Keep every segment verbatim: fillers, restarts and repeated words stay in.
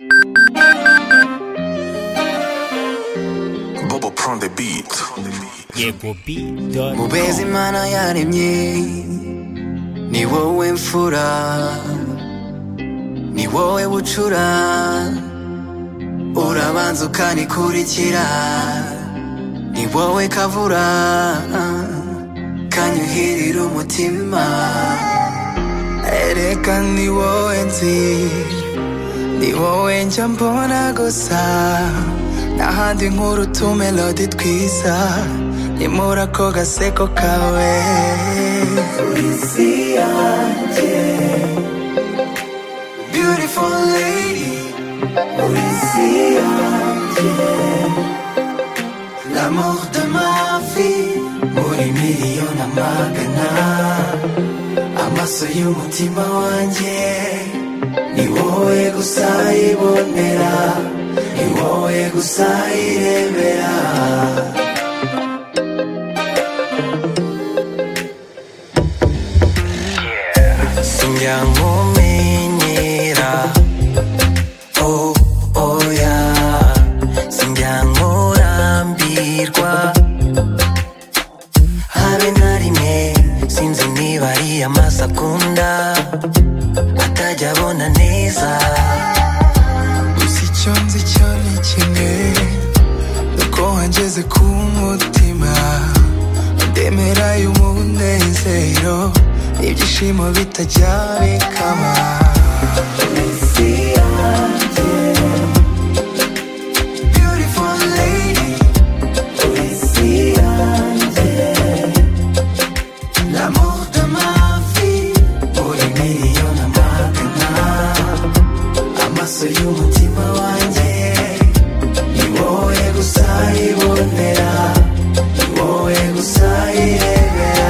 Bobo Prone the beat. Yego beat dot com. Mubezi Imana yaremye ni wowe mfura, ni wowe bucura, urabanza ukanikurikira, ni wowe kavura kanyuhirira umutima. Ereka ni wowe nzi, ni wowe njya mbona gusa, n'ahandi nkuru utumelodi twiza, nimura ko gaseko kawe. Uri isi yanjye, beautiful lady, uri isi yanjye, l'amour de ma vie, muri miliyoni amagana, amaso y'umutima wanjye, ni wowe gusa ibonera, ni wowe gusa irebera. Sinjya nkumenyera, oh oya, sinjya nkurambirwa, habe na rimwe, sinzi niba ari amasegonda atajya abona neza. Gusa icyo nzi cyo ni kimwe, nuko wangeze ku mutima, ndemera y'umunezero, ibyishimo bitajya bikama. Isi yanjye, beautiful lady, isi yanjye, l'amour de ma vie, muri miliyoni amagana, amaso y'umutima wanjye, ni wowe gusa ibonera, ni wowe gusa irebera.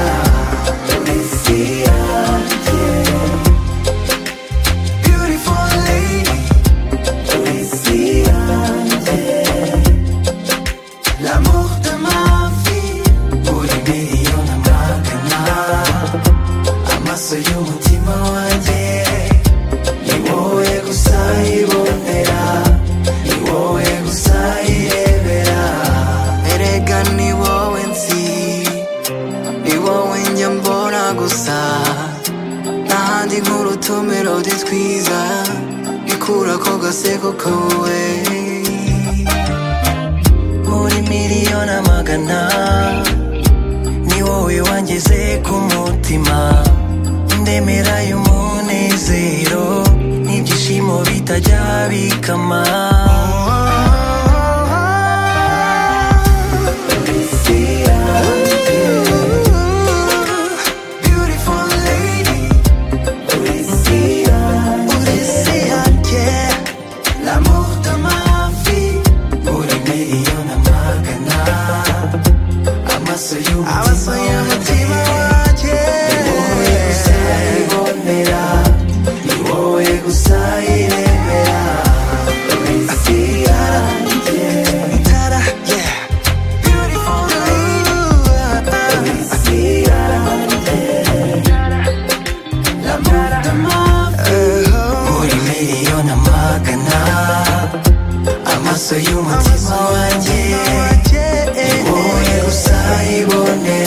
Y'umutima wanjye, ni wowe gusa ibonera, ni wowe gusa irebera. Erega ni wowe nzi, ni wowe njya mbona gusa, n'ahandi nkuru utumelodi twiza, ikura ko gaseko kawe. Muri miliyoni amagana, ni wowe wangeze ku mutima, ndemera y'umunezero, n'ibyishimo bitajya bikama. Beautiful lady, uri isi yanjye, l'amour de ma vie, muri miliyoni amagana, amaso y'umutima wanjye, ni wowe gusa irebera. Isi yanjye, beautiful lady, isi yanjye, l'amour de ma vie, muri miliyoni amagana, amaso y'umutima wanjye, ni wowe gusa ibonera.